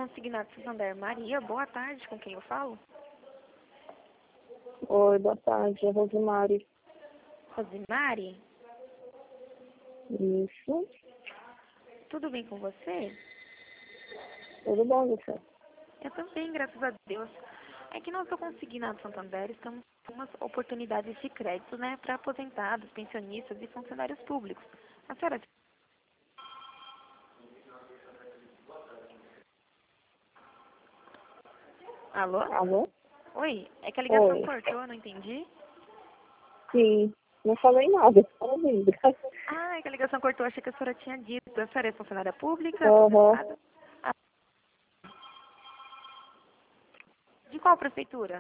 Consignado Santander. Maria, boa tarde, com quem eu falo? Oi, boa tarde, é Rosemary. Rosemary? Isso, Tudo bem com você? tudo bom, você? Eu também, graças a Deus. É que nós do Consignado Santander estamos com umas oportunidades de crédito, né, para aposentados, pensionistas e funcionários públicos. A senhora... Alô? Alô? Oi, é que a ligação Oi. cortou, eu não entendi. Sim, não falei nada, só ouvindo. Ah, é que a ligação cortou, achei que a senhora tinha dito. A senhora é funcionária pública, Aham. aposentada? Ah, de qual prefeitura?